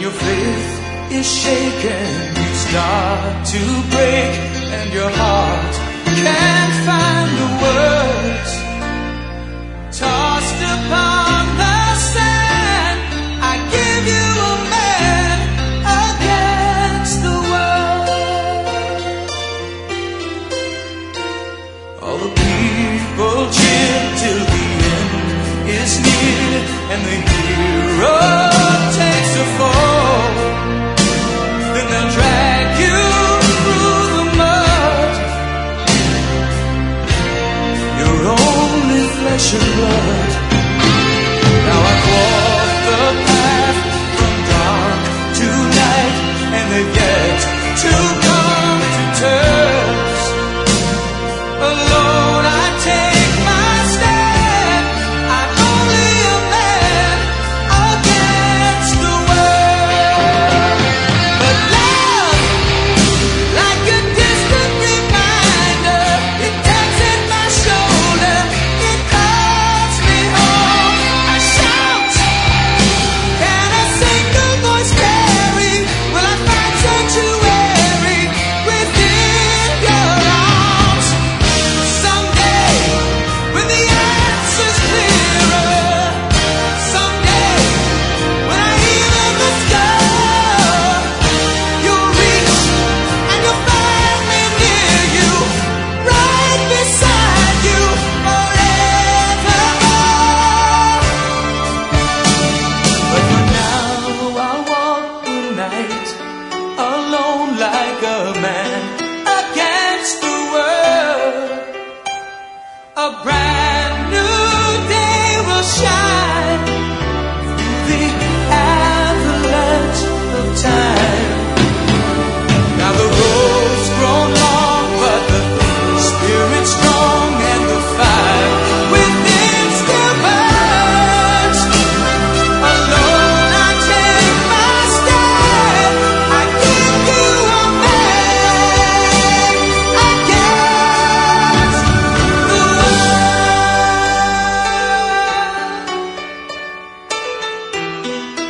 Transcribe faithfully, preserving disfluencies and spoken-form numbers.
your faith is shaken, you start to break, and your heart can't find the words. Tossed upon the sand, I give you a man against the world. All the people cheer till the end is near, and the hero takes a fall. Then they'll drag you through the mud. You're only flesh and blood. Now I've walked the path from dark to light, and they've yet to come to terms. Alone I take my stand. I'm only a man against the world. But love, like a distant reminder, it taps at my shoulder, it calls me home. I shout, can a single voice carry? Will I find sanctuary within your arms? Someday, when the answer's clearer, someday, when I hear the sky, you'll reach and you'll find me near you, right beside you forevermore. But for now I walk the night alone like a man against the world. A brand new day will shine through the avalanche of time. Now the road's grown long, but the spirit's strong, and the fire within still burns. Alone I take my stand. I give you a man against the world.